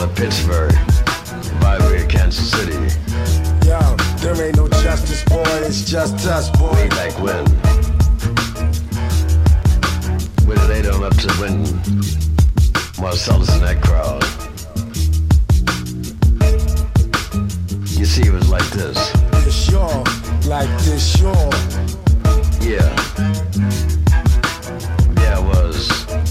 out of Pittsburgh, Vibrary, Kansas City. Yo, there ain't no justice, boy, it's just us, boy. Way back when. We laid on up to when Marcellus in that crowd. You see, it was like this. It's sure, like this, sure. Yeah.